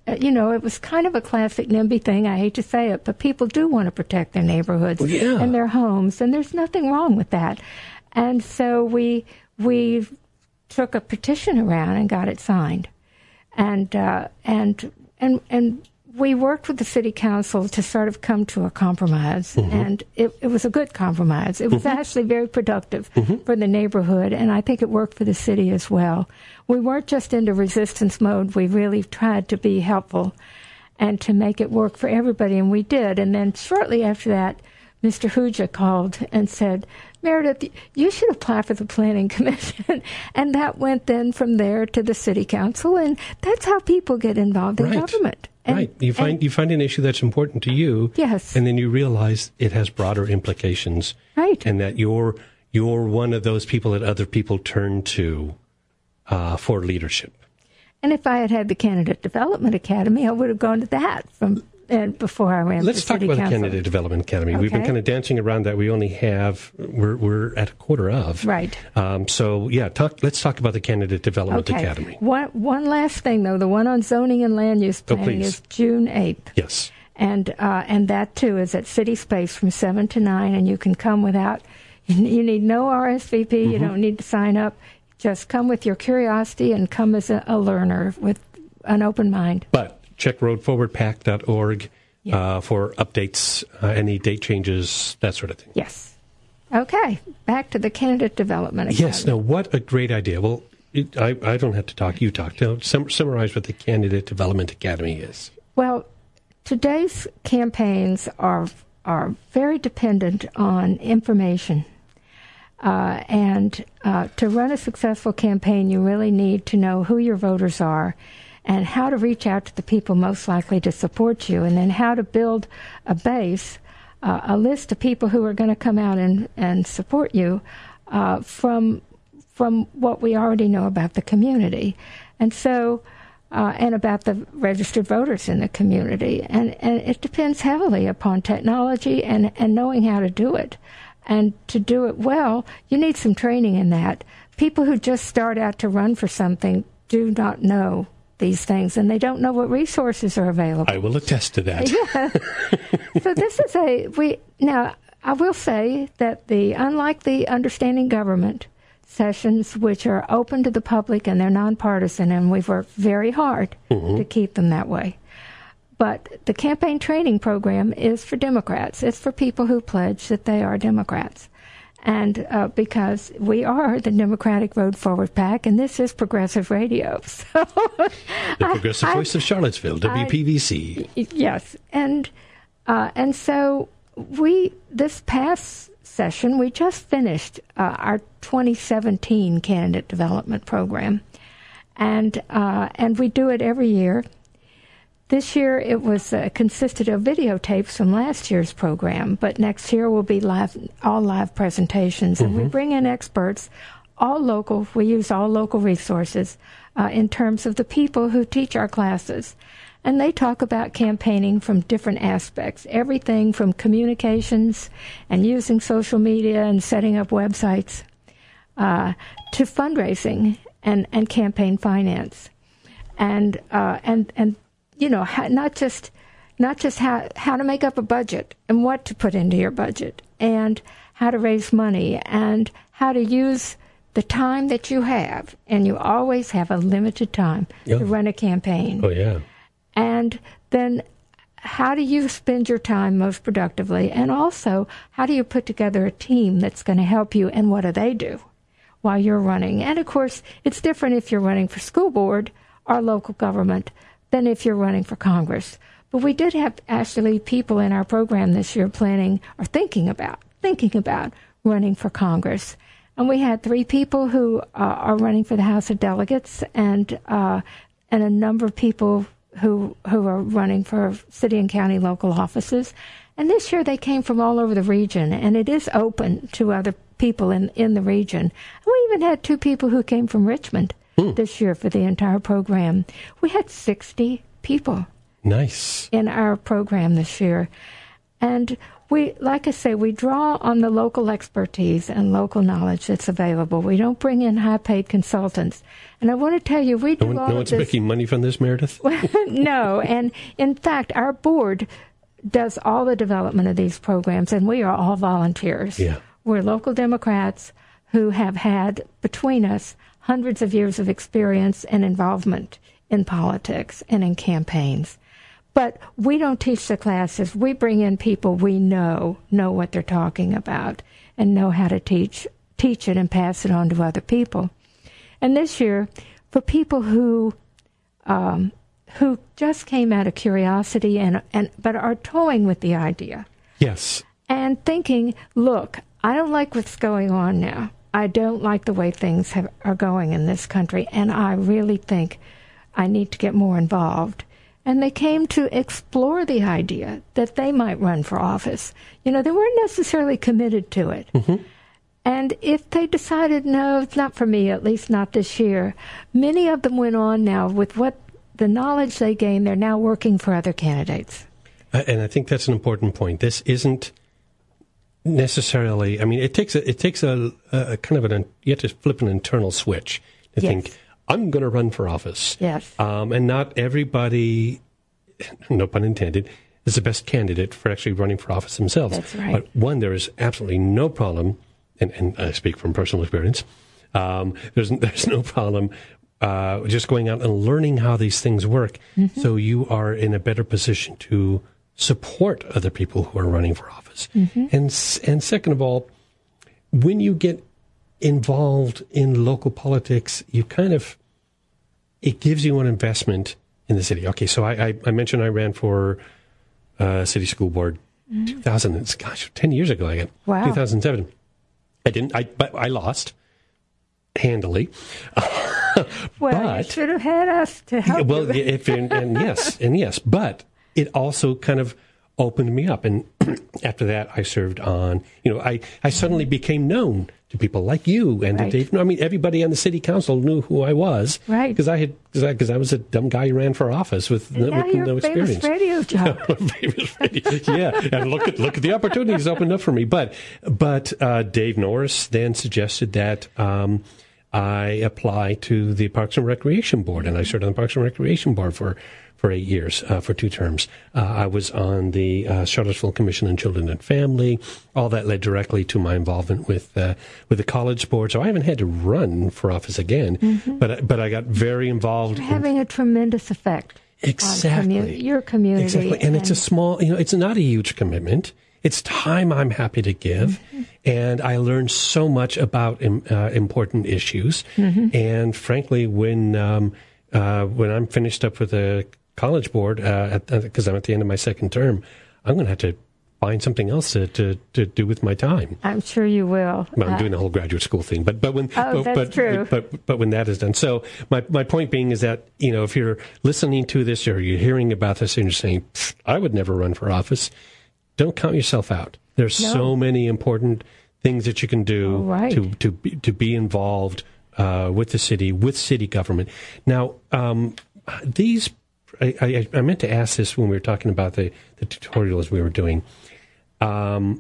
uh, you know, it was kind of a classic NIMBY thing. I hate to say it, but people do want to protect their neighborhoods well, yeah. and their homes, and there's nothing wrong with that. And so we we took a petition around and got it signed, and uh, and and and. We worked with the city council to sort of come to a compromise, mm-hmm. and it, it was a good compromise. It was mm-hmm. actually very productive mm-hmm. for the neighborhood, and I think it worked for the city as well. We weren't just into resistance mode. We really tried to be helpful and to make it work for everybody, and we did. And then shortly after that, Mister Huja called and said, Meredith, you should apply for the Planning Commission. And that went then from there to the city council, and that's how people get involved in right. government. And, right. You find and, you find an issue that's important to you. Yes. And then you realize it has broader implications. Right. And that you're you're one of those people that other people turn to uh, for leadership. And if I had had the Candidate Development Academy, I would have gone to that from and before I ran Let's for talk city about council. the Candidate Development Academy. Okay. We've been kind of dancing around that. We only have we're we're at a quarter of. Right. Um, so yeah, talk. Let's talk about the Candidate Development okay. Academy. One one last thing though, the one on zoning and land use planning oh, is June eighth. Yes. And uh, and that too is at City Space from seven to nine, and you can come without. You need no R S V P. Mm-hmm. You don't need to sign up. Just come with your curiosity and come as a, a learner with an open mind. But check road forward pac dot org. Yeah. Uh, for updates, uh, any date changes, that sort of thing. Yes. Okay. Back to the Candidate Development Academy. Yes. Now, what a great idea. Well, it, I, I don't have to talk. You talk. Now, sum, summarize what the Candidate Development Academy is. Well, today's campaigns are are very dependent on information. Uh, and uh, to run a successful campaign, you really need to know who your voters are and how to reach out to the people most likely to support you, and then how to build a base, uh, a list of people who are going to come out and, and support you uh, from from what we already know about the community. And so, uh, and about the registered voters in the community. And, and it depends heavily upon technology and, and knowing how to do it. And to do it well, you need some training in that. People who just start out to run for something do not know these things, and they don't know what resources are available. I will attest to that. Yeah. So this is a we now. I will say that the unlike the Understanding Government sessions, which are open to the public and they're nonpartisan, and we've worked very hard mm-hmm. to keep them that way. But the campaign training program is for Democrats. It's for people who pledge that they are Democrats. And uh, because we are the Democratic Road Forward PAC, and this is Progressive Radio. So the Progressive I, Voice I, of Charlottesville, W P V C. I, yes. And uh, and so we, this past session, we just finished uh, our twenty seventeen Candidate Development Program. And uh, and we do it every year. This year it was uh, consisted of videotapes from last year's program, but next year will be live, all live presentations. Mm-hmm. And we bring in experts, all local. We use all local resources uh, in terms of the people who teach our classes. And they talk about campaigning from different aspects, everything from communications and using social media and setting up websites uh, to fundraising and, and campaign finance. And uh, and and you know, how, not just not just how how to make up a budget and what to put into your budget, and how to raise money, and how to use the time that you have, and you always have a limited time yeah. to run a campaign. Oh yeah. And then how do you spend your time most productively, and also how do you put together a team that's going to help you, and what do they do while you're running? And of course, it's different if you're running for school board or local government than if you're running for Congress. But we did have actually people in our program this year planning or thinking about, thinking about running for Congress. And we had three people who uh, are running for the House of Delegates, and uh, and a number of people who who are running for city and county local offices. And this year they came from all over the region, and it is open to other people in, in the region. And we even had two people who came from Richmond mm. this year for the entire program. We had sixty people nice in our program this year. And we, like I say, we draw on the local expertise and local knowledge that's available. We don't bring in high-paid consultants. And I want to tell you, we do no one, all no of one's this. making money from this, Meredith? No, and in fact, our board does all the development of these programs, and we are all volunteers. Yeah. We're local Democrats who have had, between us, hundreds of years of experience and involvement in politics and in campaigns. But we don't teach the classes. We bring in people we know, know what they're talking about, and know how to teach teach it and pass it on to other people. And this year, for people who um, who just came out of curiosity and and but are toying with the idea, yes, and thinking, look, I don't like what's going on now. I don't like the way things have, are going in this country, and I really think I need to get more involved. And they came to explore the idea that they might run for office. You know, they weren't necessarily committed to it. Mm-hmm. And if they decided, no, it's not for me, at least not this year, many of them went on now with what the knowledge they gained, they're now working for other candidates. Uh, and I think that's an important point. This isn't necessarily, I mean, it takes a, it takes a, a kind of an, you have to flip an internal switch to Yes. think, I'm going to run for office. Yes. Um, and not everybody, no pun intended, is the best candidate for actually running for office themselves. That's right. But one, there is absolutely no problem, and, and I speak from personal experience, um, there's, there's no problem uh, just going out and learning how these things work, Mm-hmm. so you are in a better position to support other people who are running for office. Mm-hmm. And s- and second of all, when you get involved in local politics, you kind of, it gives you an investment in the city. Okay, so I, I, I mentioned I ran for uh, city school board mm-hmm. two thousand, gosh, ten years ago, I guess. Wow. two thousand seven. I didn't, I, but I lost handily. Well, but, you should have had us to help well, you. if, and, and yes, and yes, but it also kind of opened me up. And after that, I served on, you know, I, I suddenly became known to people like you and Right. to Dave. I mean, everybody on the city council knew who I was. Right. Because I had, because I, I was a dumb guy who ran for office with, And no, now with you're no a famous experience. radio jock. Famous radio. Yeah, and look at look at the opportunities opened up for me. But but uh, Dave Norris then suggested that um, I apply to the Parks and Recreation Board, and I served on the Parks and Recreation Board for. for eight years, uh, for two terms. Uh, I was on the uh, Charlottesville Commission on Children and Family. All that led directly to my involvement with uh, with the College Board. So I haven't had to run for office again, mm-hmm. but but I got very involved. You're having a tremendous effect Exactly. on commu- your community. Exactly. And, and it's a small, you know, it's not a huge commitment. It's time I'm happy to give. Mm-hmm. And I learned so much about um, uh, important issues. Mm-hmm. And frankly, when um, uh, when I'm finished up with the College Board, because uh, I'm at the end of my second term, I'm going to have to find something else to, to, to do with my time. I'm sure you will. Well, I'm uh, doing the whole graduate school thing, but but when Oh, but, that's but, true. But, but but when that is done, so my my point being is that, you know, if you're listening to this or you're hearing about this and you're saying, I would never run for office, don't count yourself out. There's No. so many important things that you can do Oh, right. to to be, to be involved uh, with the city, with city government. Now, um, these. I, I, I meant to ask this when we were talking about the, the tutorials we were doing. Um,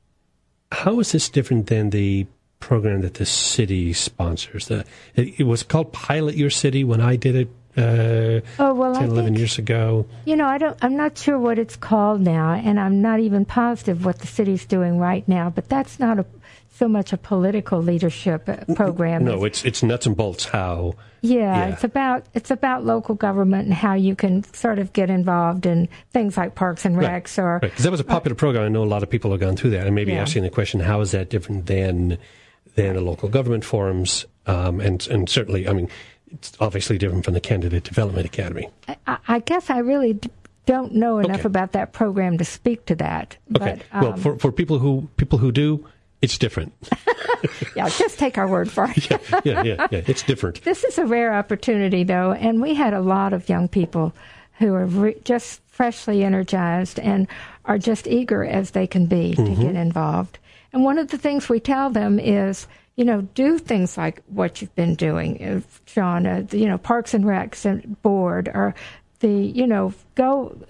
how is this different than the program that the city sponsors? The, it, it was called Pilot Your City when I did it uh, Oh, well, I ten, eleven think- years ago. You know, I don't. I'm not sure what it's called now, and I'm not even positive what the city's doing right now. But that's not a, so much a political leadership uh, program. No, it's it's nuts and bolts how. Yeah, Yeah. it's about it's about local government and how you can sort of get involved in things like Parks and Right. Recs or Because that was a popular program. I know a lot of people have gone through that, and maybe Yeah. asking the question, how is that different than than the local government forums? Um, and and certainly, I mean, it's obviously different from the Candidate Development Academy. I, I guess I really d- don't know enough Okay. about that program to speak to that. Okay. But, well, um, for for people who people who do, it's different. yeah, just take our word for it. yeah, yeah, yeah, yeah. It's different. This is a rare opportunity, though, and we had a lot of young people who are re- just freshly energized and are just eager as they can be to Mm-hmm. get involved. And one of the things we tell them is, you know, do things like what you've been doing, uh, Sean, uh, you know, Parks and Recs and Board, or the, you know, go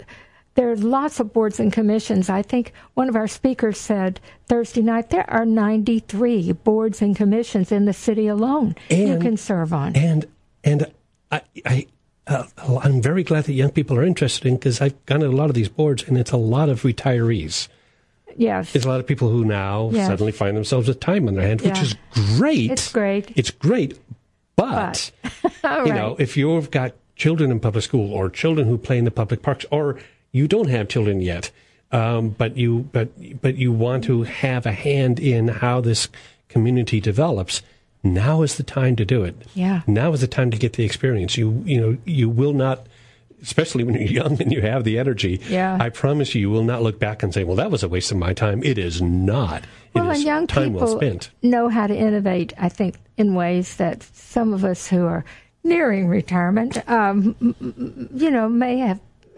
there's lots of boards and commissions. I think one of our speakers said Thursday night there are ninety-three boards and commissions in the city alone and, you can serve on. And and I, I uh, I'm very glad that young people are interested in, because I've gone to a lot of these boards, and it's a lot of retirees. Yes. There's a lot of people who now yes. suddenly find themselves with time on their hands, which yeah. is great. It's great. It's great. But, but. you right. know, if you've got children in public school, or children who play in the public parks, or you don't have children yet, um, but you but but you want to have a hand in how this community develops, now is the time to do it. Yeah. Now is the time to get the experience. You you know, you will not, especially when you're young and you have the energy, yeah. I promise you, you will not look back and say, well, that was a waste of my time. It is not. Well, it is and young time people well spent. know how to innovate, I think, in ways that some of us who are nearing retirement, um, you know, may have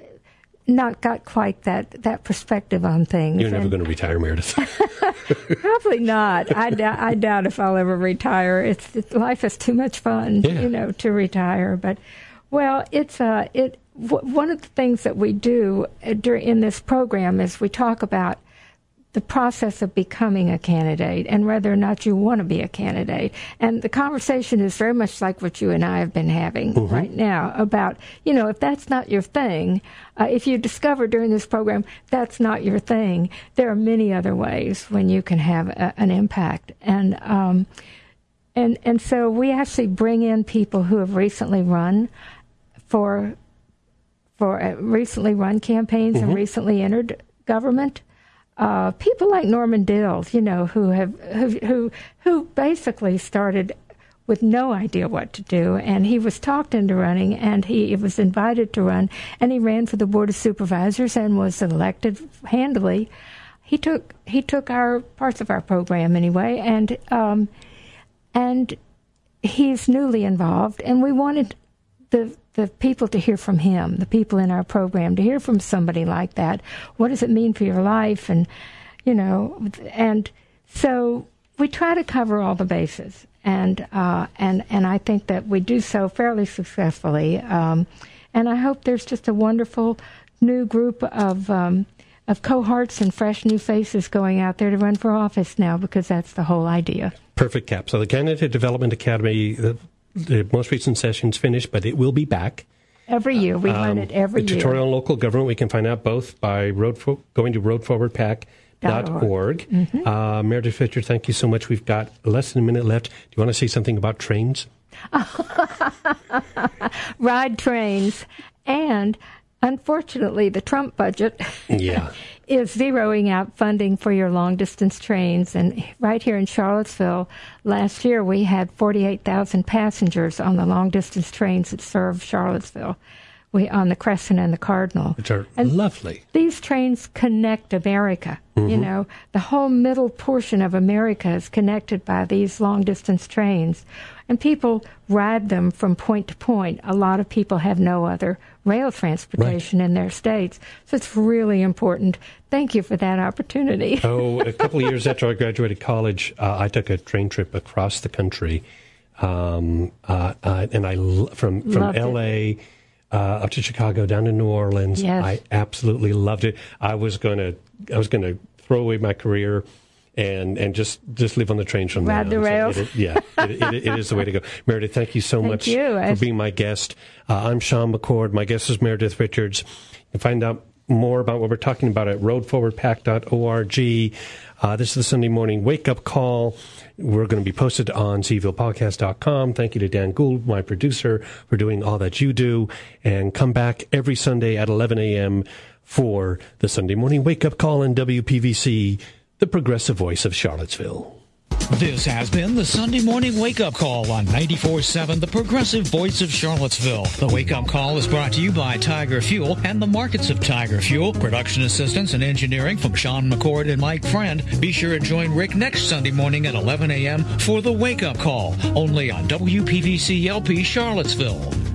not got quite that, that perspective on things. You're never and, going to retire, Meredith. Probably not. I, d- I doubt if I'll ever retire. It's, it's life is too much fun, yeah. you know, to retire. But, well, it's uh, it. W- one of the things that we do during, in this program is we talk about the process of becoming a candidate and whether or not you want to be a candidate. And the conversation is very much like what you and I have been having mm-hmm. right now about, you know, if that's not your thing, uh, if you discover during this program that's not your thing, there are many other ways when you can have a, an impact. And, um, and, and so we actually bring in people who have recently run for, for uh, recently run campaigns mm-hmm. and recently entered government. Uh, people like Norman Dills, you know, who have who, who who basically started with no idea what to do, and he was talked into running, and he was invited to run, and he ran for the Board of Supervisors and was elected handily. He took he took our parts of our program anyway, and um, and he's newly involved, and we wanted the. the people to hear from him, the people in our program, to hear from somebody like that. What does it mean for your life? And, you know, and so we try to cover all the bases. And uh, and and I think that we do so fairly successfully. Um, and I hope there's just a wonderful new group of um, of cohorts and fresh new faces going out there to run for office now, because that's the whole idea. Perfect, Cap. So the Candidate Development Academy, the The most recent session's finished, but it will be back. Every year. We um, run it every the year. Tutorial on Local Government, we can find out both by road fo- going to road forward pac dot org. Mm-hmm. Uh, Meredith Fisher, thank you so much. We've got less than a minute left. Do you want to say something about trains? Ride trains. And unfortunately, the Trump budget yeah. is zeroing out funding for your long-distance trains. And right here in Charlottesville, last year we had forty-eight thousand passengers on the long-distance trains that serve Charlottesville, we on the Crescent and the Cardinal. Which are and lovely. These trains connect America. Mm-hmm. You know, the whole middle portion of America is connected by these long-distance trains. And people ride them from point to point. A lot of people have no other rail transportation right. in their states. So it's really important. Thank you for that opportunity. oh, a couple of years after I graduated college, uh, I took a train trip across the country. Um, uh, uh, and I, from, from Loved L A it. Uh, up to Chicago, down to New Orleans. Yes. I absolutely loved it. I was going to, I was going to throw away my career and and just, just live on the trains from Ride there the on. rails. So it, yeah, it, it, it is the way to go. Meredith, thank you so thank much you. for being my guest. Uh, I'm Sean McCord. My guest is Meredith Richards. You can find out more about what we're talking about at road forward pac dot org. Uh, this is the Sunday morning wake-up call. We're going to be posted on z ville podcast dot com. Thank you to Dan Gould, my producer, for doing all that you do. And come back every Sunday at eleven a.m. for the Sunday morning wake-up call in W P V C, the progressive voice of Charlottesville. This has been the Sunday Morning Wake-Up Call on ninety-four point seven, the progressive voice of Charlottesville. The Wake-Up Call is brought to you by Tiger Fuel and the markets of Tiger Fuel. Production assistance and engineering from Sean McCord and Mike Friend. Be sure to join Rick next Sunday morning at eleven a.m. for the Wake-Up Call, only on W P V C L P Charlottesville.